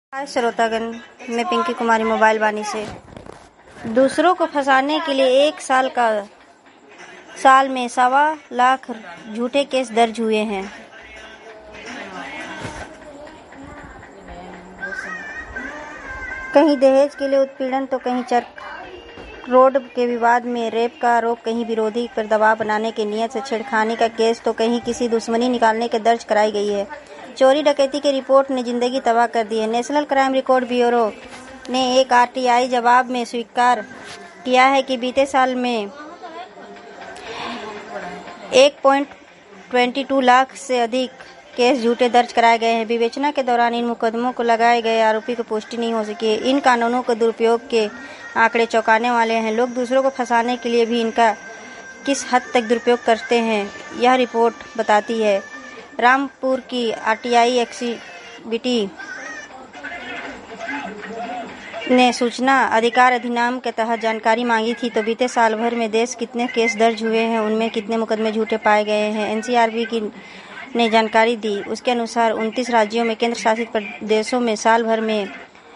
हाय श्रोतागण, मैं पिंकी कुमारी मोबाइल वाणी से। दूसरों को फंसाने के लिए एक साल में 1.25 लाख झूठे केस दर्ज हुए हैं। कहीं दहेज के लिए उत्पीड़न तो कहीं चर्क रोड के विवाद में रेप का आरोप, कहीं विरोधी पर दबाव बनाने की नीयत से छेड़खानी का केस तो कहीं किसी दुश्मनी निकालने के दर्ज कराई गई है। चोरी डकैती की रिपोर्ट ने जिंदगी तबाह कर दी है। नेशनल क्राइम रिकॉर्ड ब्यूरो ने एक आरटीआई जवाब में स्वीकार किया है कि बीते साल में 1.22 लाख से अधिक केस झूठे दर्ज कराए गए हैं। विवेचना के दौरान इन मुकदमों को लगाए गए आरोपी की पुष्टि नहीं हो सकी है। इन कानूनों के दुरुपयोग के आंकड़े चौंकाने वाले हैं। लोग दूसरों को फंसाने के लिए भी इनका किस हद तक दुरुपयोग करते हैं, यह रिपोर्ट बताती है। रामपुर की आरटीआई एक्टिविटी ने सूचना अधिकार अधिनियम के तहत जानकारी मांगी थी, तो बीते साल भर में देश कितने केस दर्ज हुए हैं, उनमें कितने मुकदमे झूठे पाए गए हैं, एनसीआरबी ने जानकारी दी। उसके अनुसार 29 राज्यों में केंद्र शासित प्रदेशों में साल भर में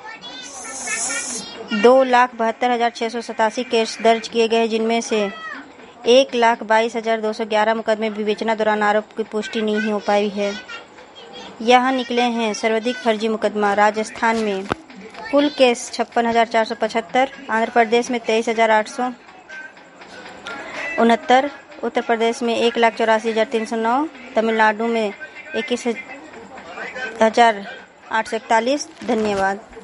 2,72,687 केस दर्ज किए गए, जिनमें से 1,22,211 मुकदमे विवेचना दौरान आरोप की पुष्टि नहीं हो पाई है। यहाँ निकले हैं सर्वाधिक फर्जी मुकदमा। राजस्थान में कुल केस 56,475, आंध्र प्रदेश में 23,869, उत्तर प्रदेश में 1,84,309, तमिलनाडु में 21,841। धन्यवाद।